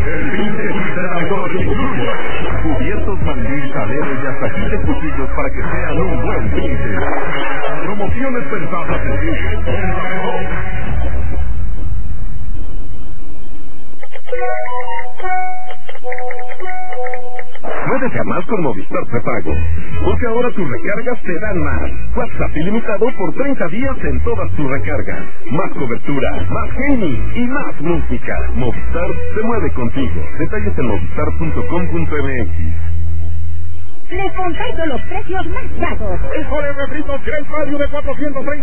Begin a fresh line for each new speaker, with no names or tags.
El fin de todo incluye cubiertos, mandil, saleros y hasta 15 cuchillos para que sean un buen tinte. Promociones pensadas en ti. Puedes llamar con Movistar Prepago, porque ahora tus recargas te dan más. WhatsApp ilimitado por 30 días en todas tus recargas. Más cobertura, más gaming y más música. Movistar se mueve contigo. Detalles en movistar.com.mx.
Les comparto los precios más bajos.
El refrito Great Value de 430